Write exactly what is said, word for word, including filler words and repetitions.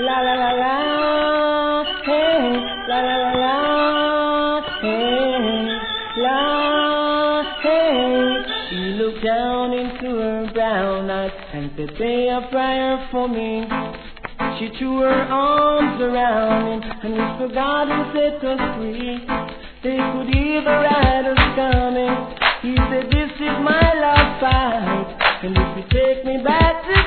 La la la la, hey, la la la la, hey, la, hey. She looked down into her brown eyes and said, say a prayer for me. She threw her arms around him and whispered, God will set us free. They could hear the riders coming. He said, this is my last fight, and if you take me back to